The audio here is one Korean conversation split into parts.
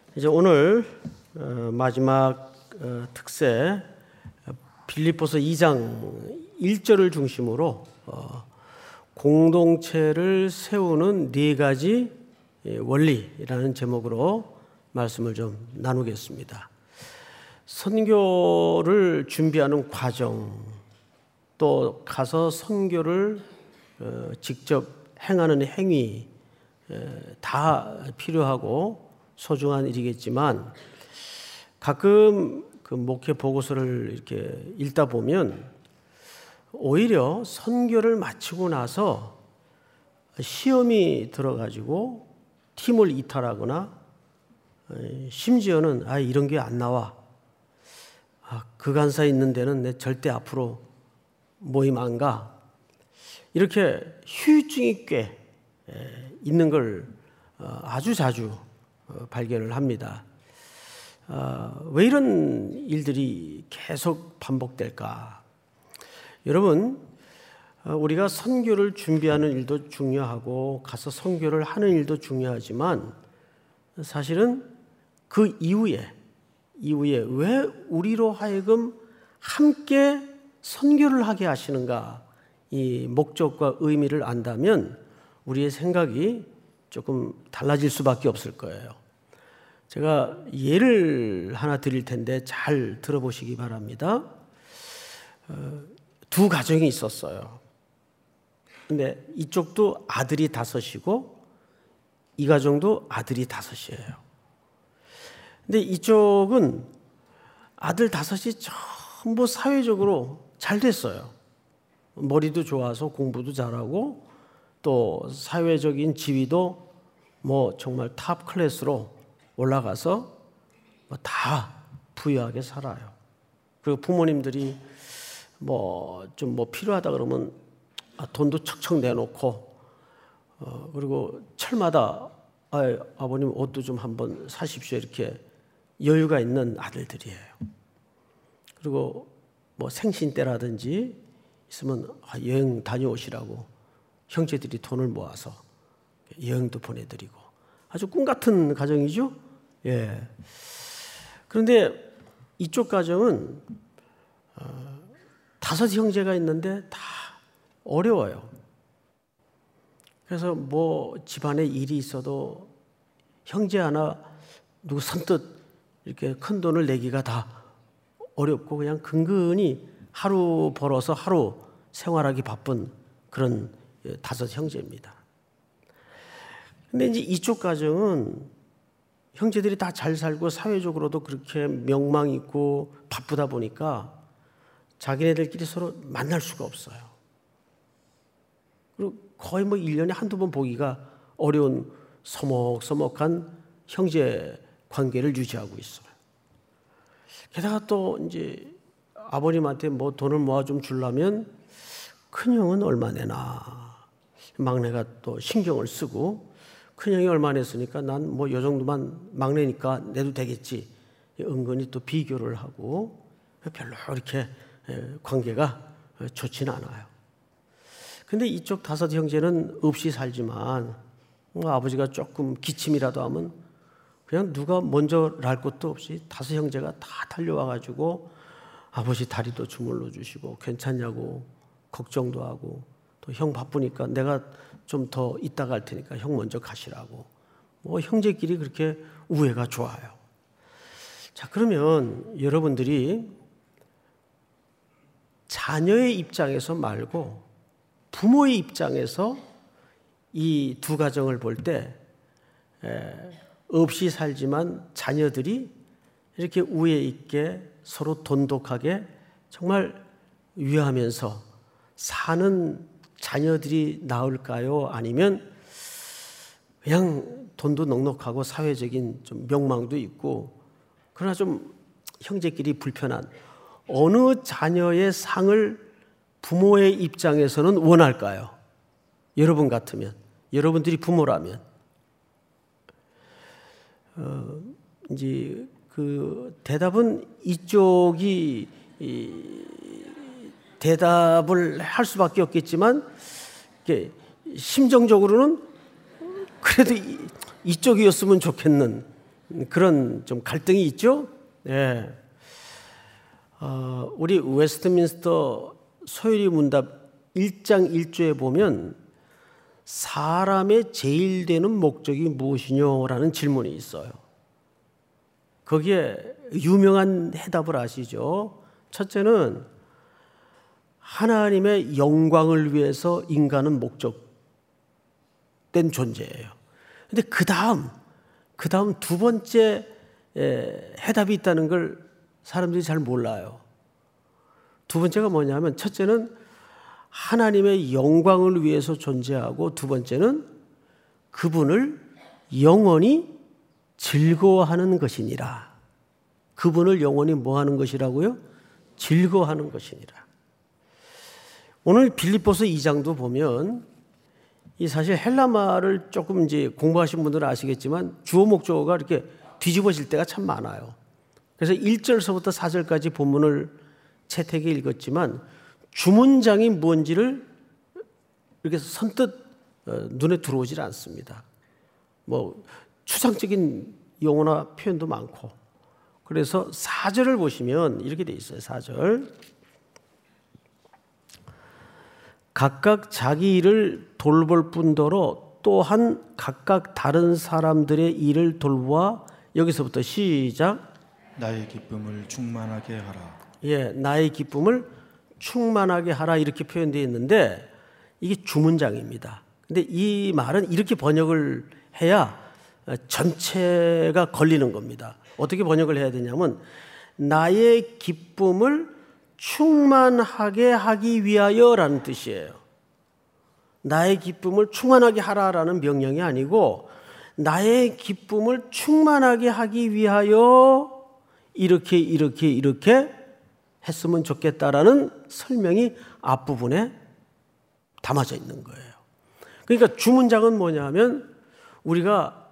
이제 오늘 마지막 특세 빌립보서 2장 1절을 중심으로 공동체를 세우는 네 가지 원리라는 제목으로 말씀을 좀 나누겠습니다. 선교를 준비하는 과정, 또 가서 선교를 직접 행하는 행위 다 필요하고 소중한 일이겠지만 가끔 그 목회 보고서를 이렇게 읽다 보면 오히려 선교를 마치고 나서 시험이 들어가지고 팀을 이탈하거나 심지어는 이런 게 안 나와. 그 간사 있는 데는 내 절대 앞으로 모임 안 가. 이렇게 후유증이 꽤 있는 걸 아주 자주 발견을 합니다. 왜 이런 일들이 계속 반복될까? 여러분, 우리가 선교를 준비하는 일도 중요하고 가서 선교를 하는 일도 중요하지만 사실은 그 이후에 왜 우리로 하여금 함께 선교를 하게 하시는가, 이 목적과 의미를 안다면 우리의 생각이 조금 달라질 수밖에 없을 거예요. 제가 예를 하나 드릴 텐데 잘 들어보시기 바랍니다. 두 가정이 있었어요. 근데 이쪽도 아들이 5이고 이 가정도 아들이 5이에요. 근데 이쪽은 아들 5이 전부 사회적으로 잘 됐어요. 머리도 좋아서 공부도 잘하고 또 사회적인 지위도 정말 탑 클래스로 올라가서 다 부유하게 살아요. 그리고 부모님들이 좀 필요하다 그러면 돈도 척척 내놓고 그리고 철마다 아버님 옷도 좀 한번 사십시오 이렇게 여유가 있는 아들들이에요. 그리고 생신 때라든지 있으면 여행 다녀오시라고 형제들이 돈을 모아서 여행도 보내드리고 아주 꿈 같은 가정이죠. 예. 그런데 이쪽 가정은 5 형제가 있는데 다 어려워요. 그래서 집안에 일이 있어도 형제 하나 누구 선뜻 이렇게 큰 돈을 내기가 다 어렵고 그냥 근근히 하루 벌어서 하루 생활하기 바쁜 그런 5 형제입니다. 근데 이제 이쪽 가정은 형제들이 다 잘 살고 사회적으로도 그렇게 명망 있고 바쁘다 보니까 자기네들끼리 서로 만날 수가 없어요. 그리고 거의 1년에 한두 번 보기가 어려운 서먹서먹한 형제 관계를 유지하고 있어요. 게다가 또 이제 아버님한테 돈을 모아 좀 주려면 큰형은 얼마 내나, 막내가 또 신경을 쓰고 큰형이 얼마 냈으니까 난 요 정도만 막내니까 내도 되겠지. 은근히 또 비교를 하고 별로 이렇게 관계가 좋지는 않아요. 근데 이쪽 5 형제는 없이 살지만 아버지가 조금 기침이라도 하면 그냥 누가 먼저 날 것도 없이 5 형제가 다 달려와가지고 아버지 다리도 주물러 주시고 괜찮냐고 걱정도 하고 또 형 바쁘니까 내가 좀 더 이따 갈 테니까 형 먼저 가시라고 형제끼리 그렇게 우애가 좋아요. 자, 그러면 여러분들이 자녀의 입장에서 말고 부모의 입장에서 이 두 가정을 볼 때 없이 살지만 자녀들이 이렇게 우애 있게 서로 돈독하게 정말 위하면서 사는 자녀들이 나을까요? 아니면 그냥 돈도 넉넉하고 사회적인 좀 명망도 있고 그러나 좀 형제끼리 불편한 어느 자녀의 상을 부모의 입장에서는 원할까요? 여러분 같으면, 여러분들이 부모라면 이제 그 대답은 이쪽이 대답을 할 수밖에 없겠지만 심정적으로는 그래도 이쪽이었으면 좋겠는 그런 좀 갈등이 있죠. 예. 우리 웨스트민스터 소요리 문답 1장 1조에 보면 사람의 제일 되는 목적이 무엇이뇨라는 질문이 있어요. 거기에 유명한 해답을 아시죠? 첫째는 하나님의 영광을 위해서 인간은 목적된 존재예요. 근데 그 다음 두 번째 해답이 있다는 걸 사람들이 잘 몰라요. 두 번째가 뭐냐면 첫째는 하나님의 영광을 위해서 존재하고 두 번째는 그분을 영원히 즐거워하는 것이니라. 그분을 영원히 뭐 하는 것이라고요? 즐거워하는 것이니라. 오늘 빌립보서 2장도 보면 이 사실 헬라말을 조금 이제 공부하신 분들은 아시겠지만 주어 목적어가 이렇게 뒤집어질 때가 참 많아요. 그래서 1절서부터 4절까지 본문을 채택해 읽었지만 주문장이 뭔지를 이렇게 선뜻 눈에 들어오질 않습니다. 뭐 추상적인 용어나 표현도 많고. 그래서 4절을 보시면 이렇게 돼 있어요. 4절. 각각 자기 일을 돌볼 뿐더러 또한 각각 다른 사람들의 일을 돌보아 여기서부터 시작. 나의 기쁨을 충만하게 하라. 예, 나의 기쁨을 충만하게 하라 이렇게 표현되어 있는데 이게 주문장입니다. 근데 이 말은 이렇게 번역을 해야 전체가 걸리는 겁니다. 어떻게 번역을 해야 되냐면 나의 기쁨을 충만하게 하기 위하여라는 뜻이에요. 나의 기쁨을 충만하게 하라라는 명령이 아니고 나의 기쁨을 충만하게 하기 위하여 이렇게 했으면 좋겠다라는 설명이 앞부분에 담아져 있는 거예요. 그러니까 주문장은 뭐냐면 우리가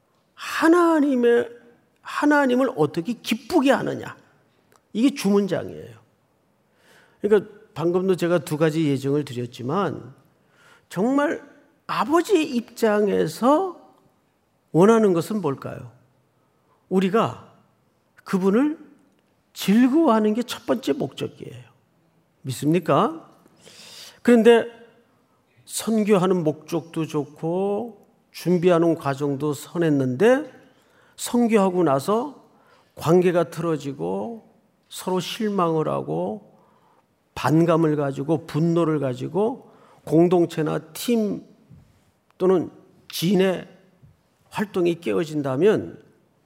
하나님을 어떻게 기쁘게 하느냐. 이게 주문장이에요. 그러니까 방금도 제가 두 가지 예정을 드렸지만 정말 아버지의 입장에서 원하는 것은 뭘까요? 우리가 그분을 즐거워하는 게 첫 번째 목적이에요. 믿습니까? 그런데 선교하는 목적도 좋고 준비하는 과정도 선했는데 선교하고 나서 관계가 틀어지고 서로 실망을 하고 반감을 가지고 분노를 가지고 공동체나 팀 또는 지인의 활동이 깨어진다면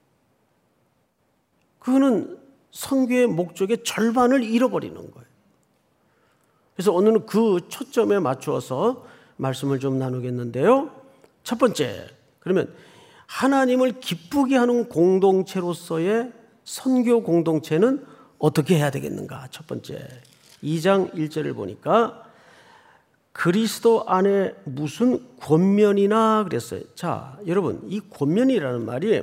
그거는 선교의 목적의 절반을 잃어버리는 거예요. 그래서 오늘은 그 초점에 맞추어서 말씀을 좀 나누겠는데요. 첫 번째, 그러면 하나님을 기쁘게 하는 공동체로서의 선교 공동체는 어떻게 해야 되겠는가? 첫 번째, 2장 1절을 보니까 그리스도 안에 무슨 권면이나 그랬어요. 자, 여러분, 이 권면이라는 말이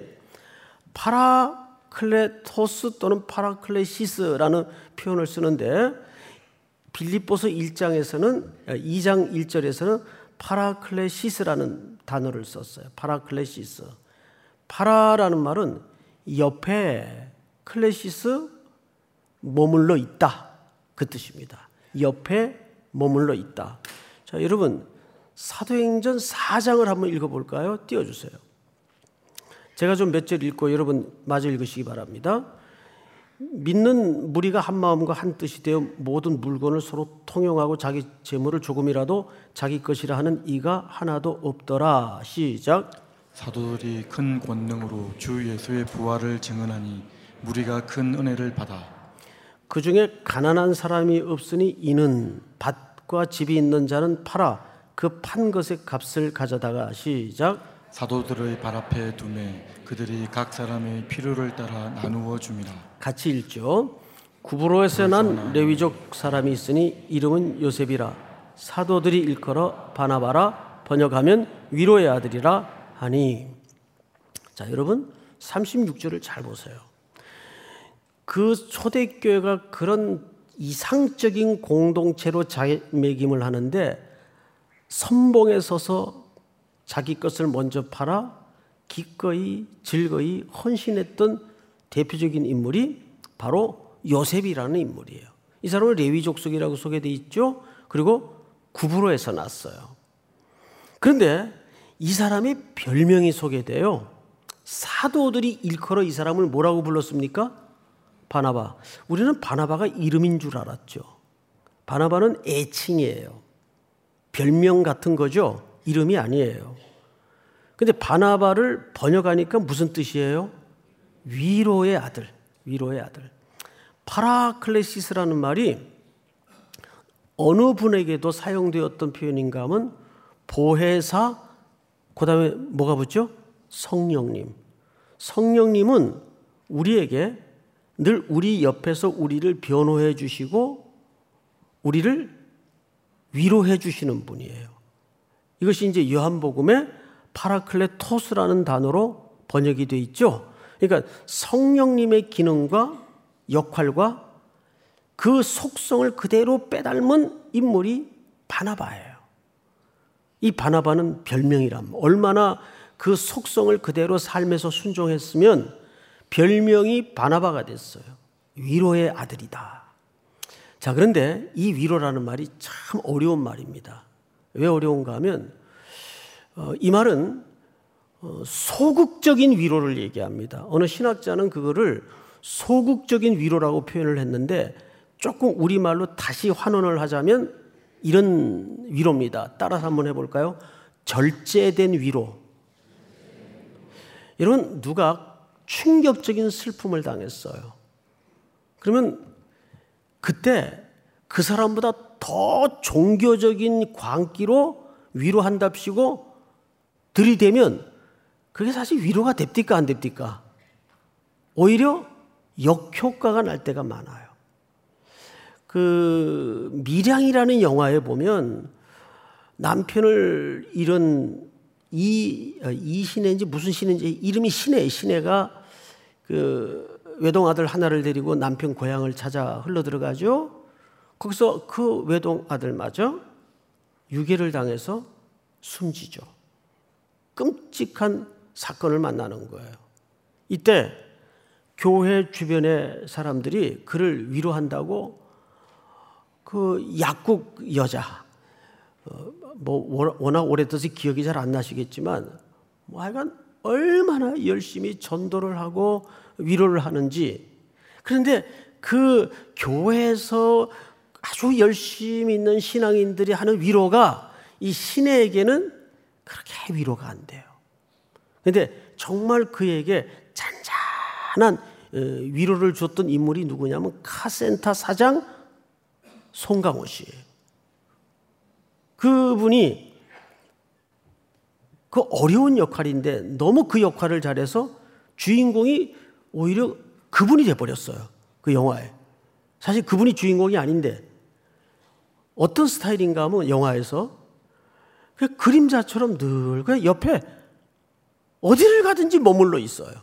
파라클레토스 또는 파라클레시스라는 표현을 쓰는데 빌립보서 2장 1절에서는 파라클레시스라는 단어를 썼어요. 파라클레시스. 파라라는 말은 옆에, 클레시스 머물러 있다. 그 뜻입니다. 옆에 머물러 있다. 자, 여러분 사도행전 4장을 한번 읽어볼까요? 띄워주세요. 제가 좀 몇 절 읽고 여러분 마저 읽으시기 바랍니다. 믿는 무리가 한 마음과 한 뜻이 되어 모든 물건을 서로 통용하고 자기 재물을 조금이라도 자기 것이라 하는 이가 하나도 없더라. 시작. 사도들이 큰 권능으로 주 예수의 부활을 증언하니 무리가 큰 은혜를 받아 그 중에 가난한 사람이 없으니 이는 밭과 집이 있는 자는 팔아 그 판 것의 값을 가져다가 시작. 사도들의 발 앞에 두매 그들이 각 사람의 필요를 따라 나누어 줌이라. 같이 읽죠. 구브로에서 난 레위족 사람이 있으니 이름은 요셉이라. 사도들이 일컬어 바나바라 번역하면 위로의 아들이라 하니. 자, 여러분 36절을 잘 보세요. 그 초대교회가 그런 이상적인 공동체로 자매김을 하는데 선봉에 서서 자기 것을 먼저 팔아 기꺼이 즐거이 헌신했던 대표적인 인물이 바로 요셉이라는 인물이에요. 이 사람은 레위 족속이라고 소개되어 있죠. 그리고 구브로에서 났어요. 그런데 이 사람의 별명이 소개돼요. 사도들이 일컬어 이 사람을 뭐라고 불렀습니까? 바나바. 우리는 바나바가 이름인 줄 알았죠. 바나바는 애칭이에요. 별명 같은 거죠. 이름이 아니에요. 근데 바나바를 번역하니까 무슨 뜻이에요? 위로의 아들. 위로의 아들. 파라클레시스라는 말이 어느 분에게도 사용되었던 표현인가 하면 보혜사, 그 다음에 뭐가 붙죠? 성령님. 성령님은 우리에게 늘 우리 옆에서 우리를 변호해 주시고 우리를 위로해 주시는 분이에요. 이것이 이제 요한복음에 파라클레토스라는 단어로 번역이 되어 있죠. 그러니까 성령님의 기능과 역할과 그 속성을 그대로 빼닮은 인물이 바나바예요. 이 바나바는 별명이란 얼마나 그 속성을 그대로 삶에서 순종했으면 별명이 바나바가 됐어요. 위로의 아들이다. 자, 그런데 이 위로라는 말이 참 어려운 말입니다. 왜 어려운가 하면 이 말은 소극적인 위로를 얘기합니다. 어느 신학자는 그거를 소극적인 위로라고 표현을 했는데 조금 우리말로 다시 환원을 하자면 이런 위로입니다. 따라서 한번 해볼까요? 절제된 위로. 여러분, 누가 충격적인 슬픔을 당했어요. 그러면 그때 그 사람보다 더 종교적인 광기로 위로한답시고 들이대면 그게 사실 위로가 됩니까 안 됩니까? 오히려 역효과가 날 때가 많아요. 그 밀양이라는 영화에 보면 남편을 잃은 이신혜인지 무슨 신혜인지 이름이 신혜가 그 외동아들 하나를 데리고 남편 고향을 찾아 흘러들어가죠. 거기서 그 외동아들마저 유괴를 당해서 숨지죠. 끔찍한 사건을 만나는 거예요. 이때 교회 주변의 사람들이 그를 위로한다고 그 약국 여자 워낙 오래돼서 기억이 잘 안 나시겠지만 하여간 얼마나 열심히 전도를 하고 위로를 하는지. 그런데 그 교회에서 아주 열심히 있는 신앙인들이 하는 위로가 이 신혜에게는 그렇게 위로가 안 돼요. 그런데 정말 그에게 잔잔한 위로를 줬던 인물이 누구냐면 카센터 사장 송강호 씨예요. 그분이 그 어려운 역할인데 너무 그 역할을 잘해서 주인공이 오히려 그분이 돼버렸어요. 그 영화에. 사실 그분이 주인공이 아닌데 어떤 스타일인가 하면 영화에서 그림자처럼 늘 그냥 옆에 어디를 가든지 머물러 있어요.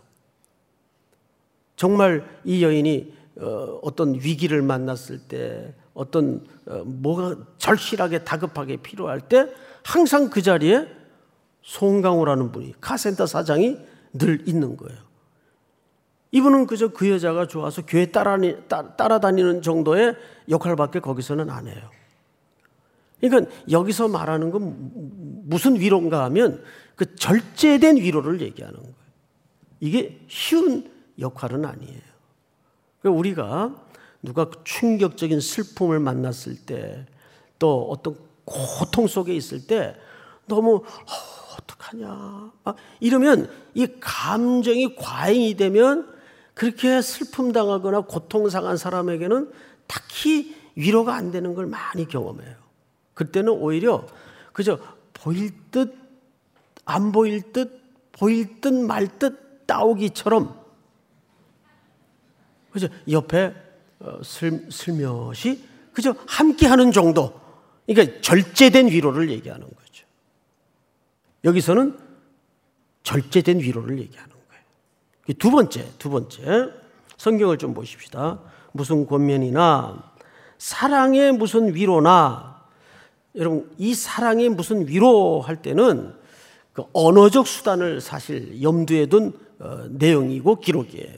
정말 이 여인이 어떤 위기를 만났을 때 어떤 뭐가 절실하게 다급하게 필요할 때 항상 그 자리에 송강호라는 분이 카센터 사장이 늘 있는 거예요. 이분은 그저 그 여자가 좋아서 교회 따라다니는 정도의 역할밖에 거기서는 안 해요. 그러니까 여기서 말하는 건 무슨 위로인가 하면 그 절제된 위로를 얘기하는 거예요. 이게 쉬운 역할은 아니에요. 그러니까 우리가 누가 충격적인 슬픔을 만났을 때 또 어떤 고통 속에 있을 때 너무 어떡하냐 이러면 이 감정이 과잉이 되면 그렇게 슬픔 당하거나 고통 상한 사람에게는 딱히 위로가 안 되는 걸 많이 경험해요. 그때는 오히려 그저 보일 듯 안 보일 듯 보일 듯 말 듯 따오기처럼 그저 옆에 슬며시 그저 함께하는 정도. 그러니까 절제된 위로를 얘기하는 거죠. 여기서는 절제된 위로를 얘기하는 거예요. 두 번째 성경을 좀 보십시다. 무슨 권면이나 사랑의 무슨 위로나 여러분 이 사랑의 무슨 위로 할 때는 그 언어적 수단을 사실 염두에 둔 내용이고 기록이에요.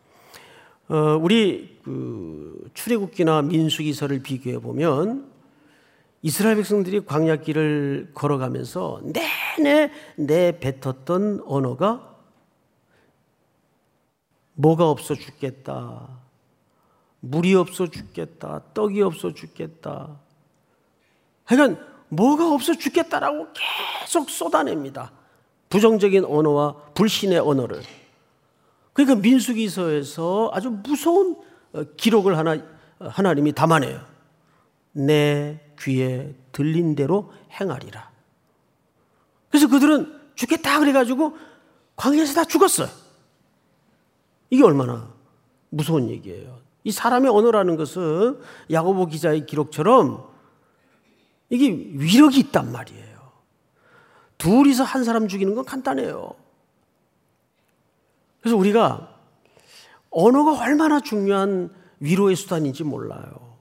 우리 그 출애굽기나 민수기서를 비교해 보면 이스라엘 백성들이 광야길을 걸어가면서 내내 내뱉었던 언어가 뭐가 없어 죽겠다, 물이 없어 죽겠다, 떡이 없어 죽겠다. 그러니까 뭐가 없어 죽겠다라고 계속 쏟아냅니다. 부정적인 언어와 불신의 언어를. 그러니까 민수기서에서 아주 무서운 기록을 하나님이 담아내요. 내 귀에 들린 대로 행하리라. 그래서 그들은 죽겠다 그래가지고 광야에서 다 죽었어요. 이게 얼마나 무서운 얘기예요. 이 사람의 언어라는 것은 야고보 기자의 기록처럼 이게 위력이 있단 말이에요. 둘이서 한 사람 죽이는 건 간단해요. 그래서 우리가 언어가 얼마나 중요한 위로의 수단인지 몰라요.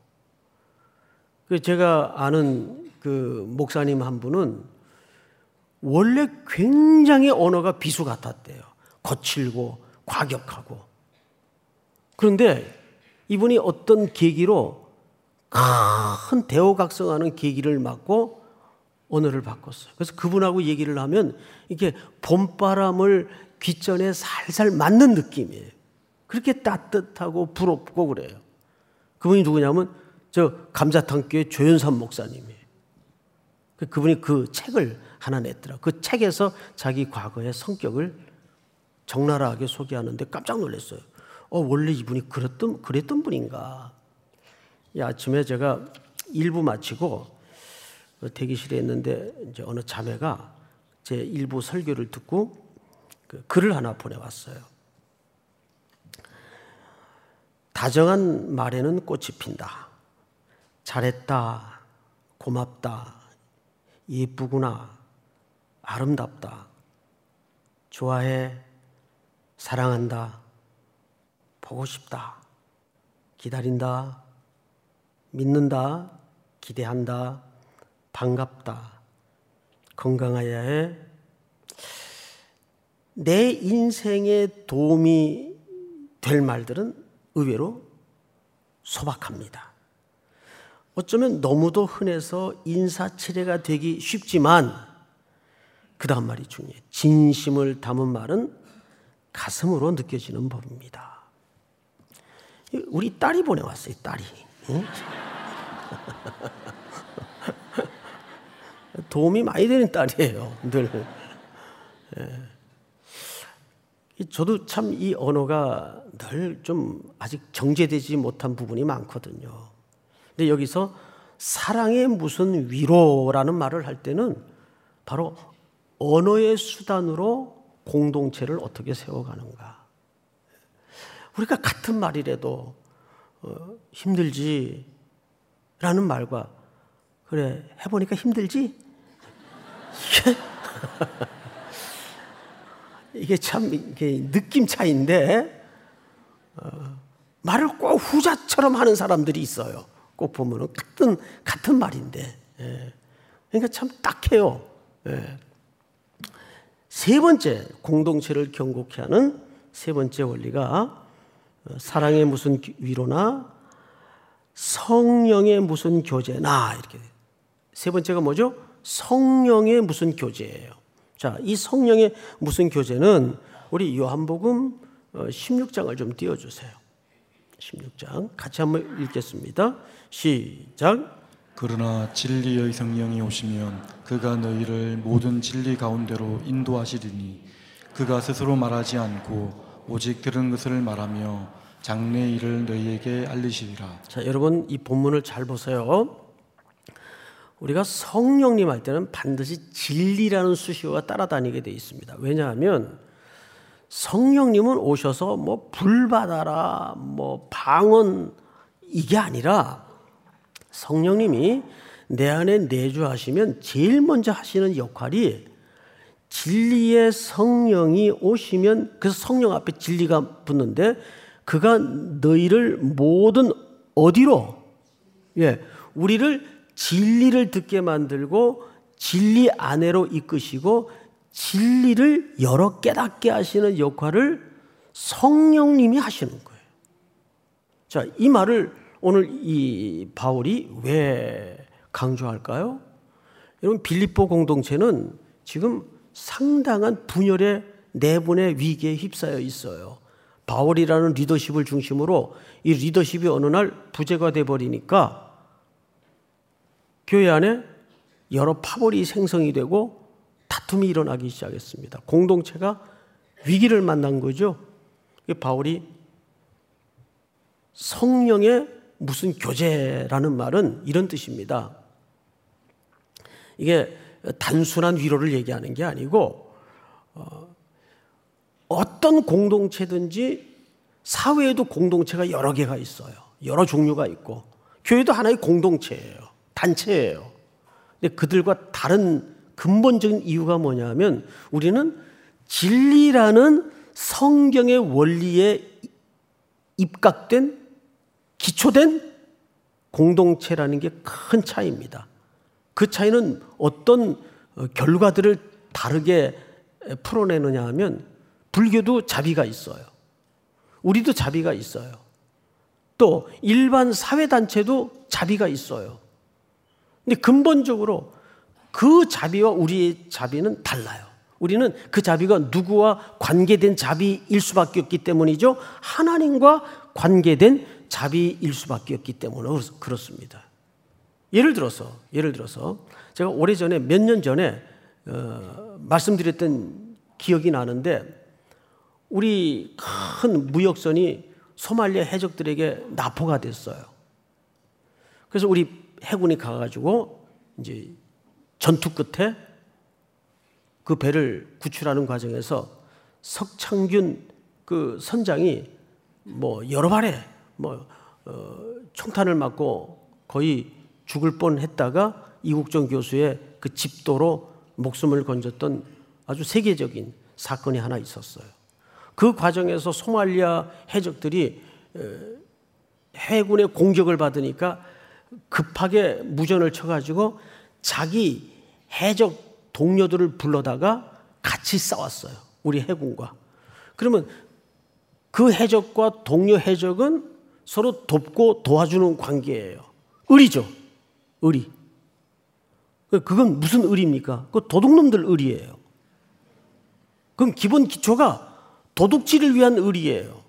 제가 아는 그 목사님 한 분은 원래 굉장히 언어가 비수 같았대요. 거칠고 과격하고. 그런데 이분이 어떤 계기로 큰 대호각성하는 계기를 맞고 언어를 바꿨어요. 그래서 그분하고 얘기를 하면 이게 봄바람을 귓전에 살살 맞는 느낌이에요. 그렇게 따뜻하고 부럽고 그래요. 그분이 누구냐면 저 감자탕교회 조연삼 목사님이에요. 그분이 그 책을 하나 냈더라고요. 그 책에서 자기 과거의 성격을 적나라하게 소개하는데 깜짝 놀랐어요. 원래 이분이 그랬던 분인가. 아침에 제가 일부 마치고 대기실에 있는데 이제 어느 자매가 제 일부 설교를 듣고 그 글을 하나 보내왔어요. 다정한 말에는 꽃이 핀다. 잘했다. 고맙다. 예쁘구나. 아름답다. 좋아해. 사랑한다. 보고 싶다. 기다린다. 믿는다. 기대한다. 반갑다. 건강해야 해. 내 인생에 도움이 될 말들은 의외로 소박합니다. 어쩌면 너무도 흔해서 인사치레가 되기 쉽지만 그 다음 말이 중요해요. 진심을 담은 말은 가슴으로 느껴지는 법입니다. 우리 딸이 보내왔어요. 딸이. 응? 도움이 많이 되는 딸이에요. 늘. 저도 참 이 언어가 늘 좀 아직 정제되지 못한 부분이 많거든요. 근데 여기서 사랑의 무슨 위로라는 말을 할 때는 바로 언어의 수단으로 공동체를 어떻게 세워가는가. 우리가 같은 말이라도 힘들지 라는 말과 그래 해보니까 힘들지? 이게 참 느낌 차이인데 말을 꼭 후자처럼 하는 사람들이 있어요. 꼭 보면은 같은 말인데, 그러니까 참 딱해요. 세 번째 공동체를 견고케 하는 세 번째 원리가 사랑의 무슨 위로나 성령의 무슨 교제나 이렇게. 세 번째가 뭐죠? 성령의 무슨 교제예요. 자, 이 성령의 무슨 교제는 우리 요한복음 16장을 좀 띄워주세요. 16장 같이 한번 읽겠습니다. 시작. 그러나 진리의 성령이 오시면 그가 너희를 모든 진리 가운데로 인도하시리니 그가 스스로 말하지 않고 오직 들은 것을 말하며 장래 일을 너희에게 알리시리라. 자, 여러분 이 본문을 잘 보세요. 우리가 성령님 할 때는 반드시 진리라는 수식어가 따라다니게 되어 있습니다. 왜냐하면 성령님은 오셔서 뭐 불받아라, 뭐 방언 이게 아니라 성령님이 내 안에 내주하시면 제일 먼저 하시는 역할이 진리의 성령이 오시면, 그래서 성령 앞에 진리가 붙는데 그가 너희를 모든 어디로, 우리를 진리를 듣게 만들고 진리 안으로 이끄시고 진리를 열어 깨닫게 하시는 역할을 성령님이 하시는 거예요. 자, 이 말을 오늘 이 바울이 왜 강조할까요? 여러분, 빌립보 공동체는 지금 상당한 분열의 내분의 위기에 휩싸여 있어요. 바울이라는 리더십을 중심으로 이 리더십이 어느 날 부재가 돼버리니까 교회 안에 여러 파벌이 생성이 되고 다툼이 일어나기 시작했습니다. 공동체가 위기를 만난 거죠. 바울이 성령의 무슨 교제라는 말은 이런 뜻입니다. 이게 단순한 위로를 얘기하는 게 아니고 어떤 공동체든지 사회에도 공동체가 여러 개가 있어요. 여러 종류가 있고 교회도 하나의 공동체예요. 단체예요. 근데 그들과 다른 근본적인 이유가 뭐냐면 우리는 진리라는 성경의 원리에 입각된 기초된 공동체라는 게 큰 차이입니다. 그 차이는 어떤 결과들을 다르게 풀어내느냐 하면 불교도 자비가 있어요. 우리도 자비가 있어요. 또 일반 사회단체도 자비가 있어요. 근데 근본적으로 그 자비와 우리의 자비는 달라요. 우리는 그 자비가 누구와 관계된 자비일 수밖에 없기 때문이죠. 하나님과 관계된 자비일 수밖에 없기 때문에 그렇습니다. 예를 들어서 제가 오래전에 몇 년 전에 말씀드렸던 기억이 나는데 우리 큰 무역선이 소말리아 해적들에게 납포가 됐어요. 그래서 우리 해군이 가가지고 이제 전투 끝에 그 배를 구출하는 과정에서 석창균 그 선장이 여러 발에 총탄을 맞고 거의 죽을 뻔했다가 이국정 교수의 그 집도로 목숨을 건졌던 아주 세계적인 사건이 하나 있었어요. 그 과정에서 소말리아 해적들이 해군의 공격을 받으니까 급하게 무전을 쳐가지고 자기 해적 동료들을 불러다가 같이 싸웠어요. 우리 해군과. 그러면 그 해적과 동료 해적은 서로 돕고 도와주는 관계예요. 의리죠. 의리. 그건 무슨 의리입니까? 그 도둑놈들 의리예요. 그건 기본 기초가 도둑질을 위한 의리예요.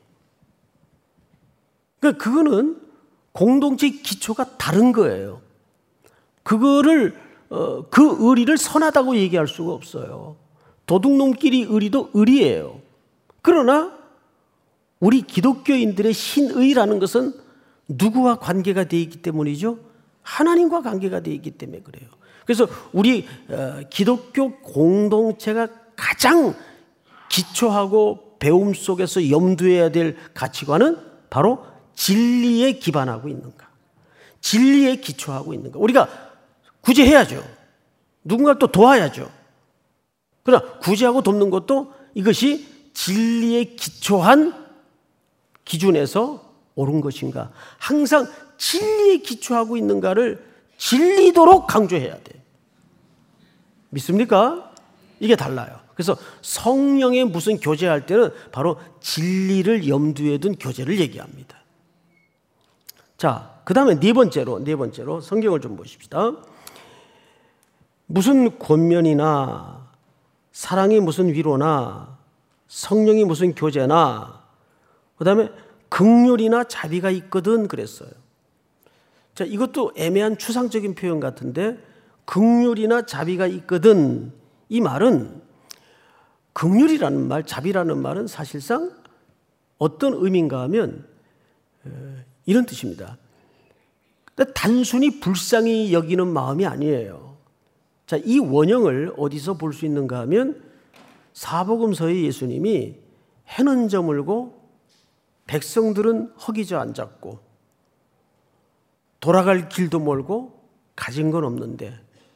그거는 공동체의 기초가 다른 거예요. 그거를 그 의리를 선하다고 얘기할 수가 없어요. 도둑놈끼리 의리도 의리예요. 그러나 우리 기독교인들의 신의라는 것은 누구와 관계가 되어 있기 때문이죠? 하나님과 관계가 되어 있기 때문에 그래요. 그래서 우리 기독교 공동체가 가장 기초하고 배움 속에서 염두해야 될 가치관은 바로 진리에 기반하고 있는가, 진리에 기초하고 있는가. 우리가 구제해야죠. 누군가를 또 도와야죠. 그러나 구제하고 돕는 것도 이것이 진리에 기초한 기준에서 옳은 것인가, 항상 진리에 기초하고 있는가를 진리도록 강조해야 돼. 믿습니까? 이게 달라요. 그래서 성령의 무슨 교제할 때는 바로 진리를 염두에 둔 교제를 얘기합니다. 자, 그 다음에 네 번째로 성경을 좀 보십시다. 무슨 권면이나 사랑이 무슨 위로나 성령이 무슨 교제나 그 다음에 긍휼이나 자비가 있거든 그랬어요. 자, 이것도 애매한 추상적인 표현 같은데 긍휼이나 자비가 있거든, 이 말은 긍휼이라는 말, 자비라는 말은 사실상 어떤 의미인가 하면 이런 뜻입니다. 단순히 불쌍히 여기는 마음이 아니에요. 자, 이 원형을 어디서 볼 수 있는가 하면 사복음서의 예수님이 해는 저물고 백성들은 허기져 앉았고 돌아갈 길도 멀고 가진 건 없는데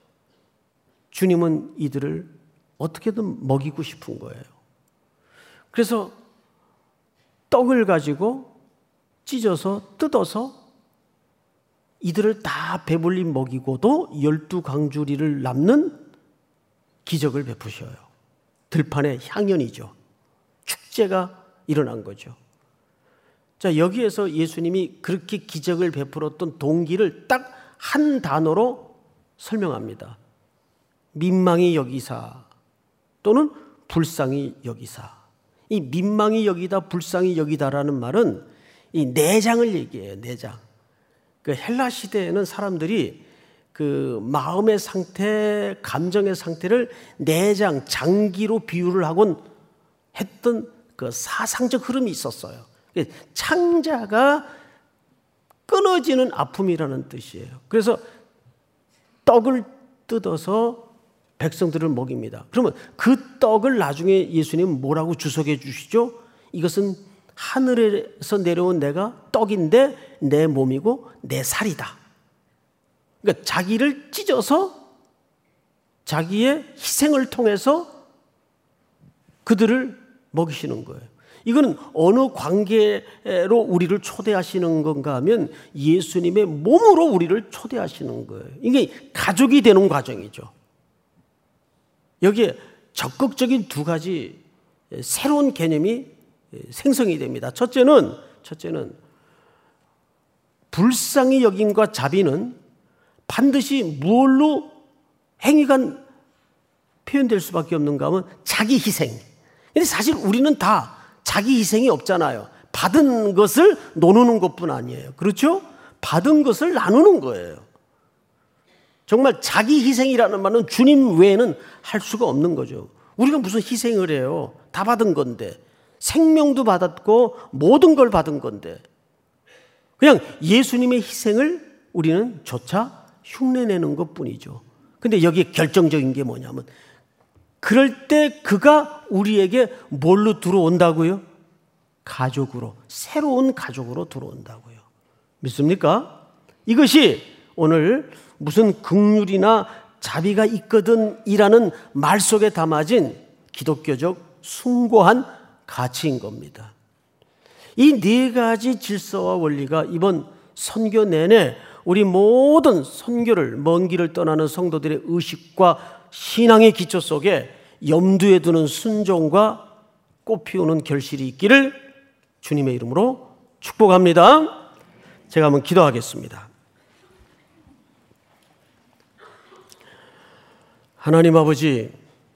주님은 이들을 어떻게든 먹이고 싶은 거예요. 그래서 떡을 가지고 찢어서 뜯어서 이들을 다 배불리 먹이고도 12강주리를 남는 기적을 베푸셔요. 들판의 향연이죠. 축제가 일어난 거죠. 자, 여기에서 예수님이 그렇게 기적을 베풀었던 동기를 딱 한 단어로 설명합니다. 민망히 여기사 또는 불쌍히 여기사. 이 민망히 여기다 불쌍히 여기다라는 말은 이 내장을 얘기해요. 내장. 그 헬라 시대에는 사람들이 그 마음의 상태, 감정의 상태를 내장, 장기로 비유를 하곤 했던 그 사상적 흐름이 있었어요. 창자가 끊어지는 아픔이라는 뜻이에요. 그래서 떡을 뜯어서 백성들을 먹입니다. 그러면 그 떡을 나중에 예수님은 뭐라고 주석해 주시죠? 이것은 하늘에서 내려온 내가 떡인데 내 몸이고 내 살이다. 그러니까 자기를 찢어서 자기의 희생을 통해서 그들을 먹이시는 거예요. 이거는 어느 관계로 우리를 초대하시는 건가 하면 예수님의 몸으로 우리를 초대하시는 거예요. 이게 가족이 되는 과정이죠. 여기에 적극적인 두 가지 새로운 개념이 생성이 됩니다. 첫째는 불쌍히 여김과 자비는 반드시 무엇로 행위가 표현될 수밖에 없는가 하면 자기 희생. 근데 사실 우리는 다 자기 희생이 없잖아요. 받은 것을 나누는 것뿐 아니에요. 그렇죠? 받은 것을 나누는 거예요. 정말 자기 희생이라는 말은 주님 외에는 할 수가 없는 거죠. 우리가 무슨 희생을 해요? 다 받은 건데. 생명도 받았고 모든 걸 받은 건데. 그냥 예수님의 희생을 우리는 조차 흉내내는 것뿐이죠. 근데 여기에 결정적인 게 뭐냐면 그럴 때 그가 우리에게 뭘로 들어온다고요? 가족으로, 새로운 가족으로 들어온다고요. 믿습니까? 이것이 오늘 무슨 긍휼이나 자비가 있거든 이라는 말 속에 담아진 기독교적 숭고한 가치인 겁니다. 이 네 가지 질서와 원리가 이번 선교 내내 우리 모든 선교를 먼 길을 떠나는 성도들의 의식과 신앙의 기초 속에 염두에 두는 순종과 꽃피우는 결실이 있기를 주님의 이름으로 축복합니다. 제가 한번 기도하겠습니다. 하나님 아버지,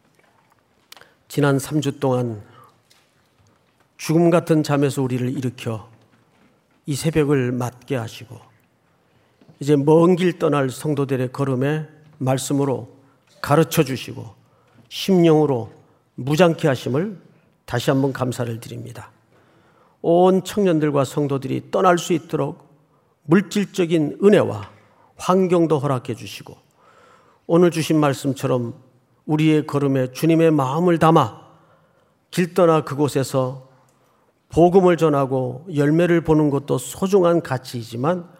지난 3주 동안 죽음 같은 잠에서 우리를 일으켜 이 새벽을 맞게 하시고 이제 먼 길 떠날 성도들의 걸음에 말씀으로 가르쳐 주시고 심령으로 무장케 하심을 다시 한번 감사를 드립니다. 온 청년들과 성도들이 떠날 수 있도록 물질적인 은혜와 환경도 허락해 주시고 오늘 주신 말씀처럼 우리의 걸음에 주님의 마음을 담아 길 떠나 그곳에서 복음을 전하고 열매를 보는 것도 소중한 가치이지만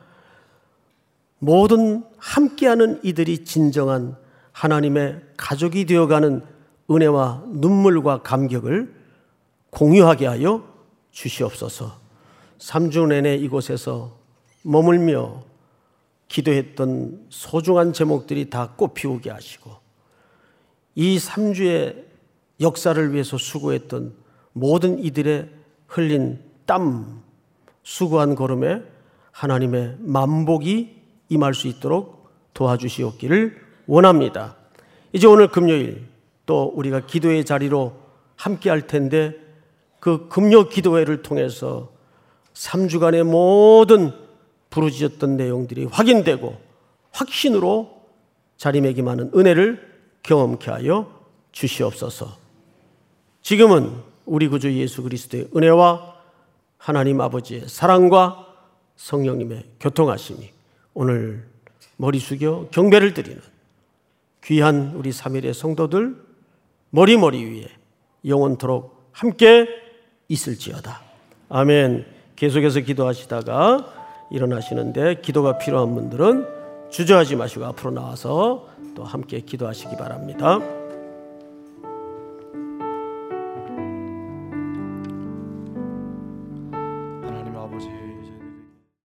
모든 함께하는 이들이 진정한 하나님의 가족이 되어가는 은혜와 눈물과 감격을 공유하게 하여 주시옵소서. 3주 내내 이곳에서 머물며 기도했던 소중한 제목들이 다 꽃피우게 하시고 이 3주의 역사를 위해서 수고했던 모든 이들의 흘린 땀, 수고한 걸음에 하나님의 만복이 임할 수 있도록 도와주시옵기를 원합니다. 이제 오늘 금요일 또 우리가 기도의 자리로 함께 할 텐데 그 금요 기도회를 통해서 3주간의 모든 부르짖었던 내용들이 확인되고 확신으로 자리매김하는 은혜를 경험케 하여 주시옵소서. 지금은 우리 구주 예수 그리스도의 은혜와 하나님 아버지의 사랑과 성령님의 교통하심이 오늘 머리 숙여 경배를 드리는 귀한 우리 3일의 성도들 머리 위에 영원토록 함께 있을지어다. 아멘. 계속해서 기도하시다가 일어나시는데 기도가 필요한 분들은 주저하지 마시고 앞으로 나와서 또 함께 기도하시기 바랍니다.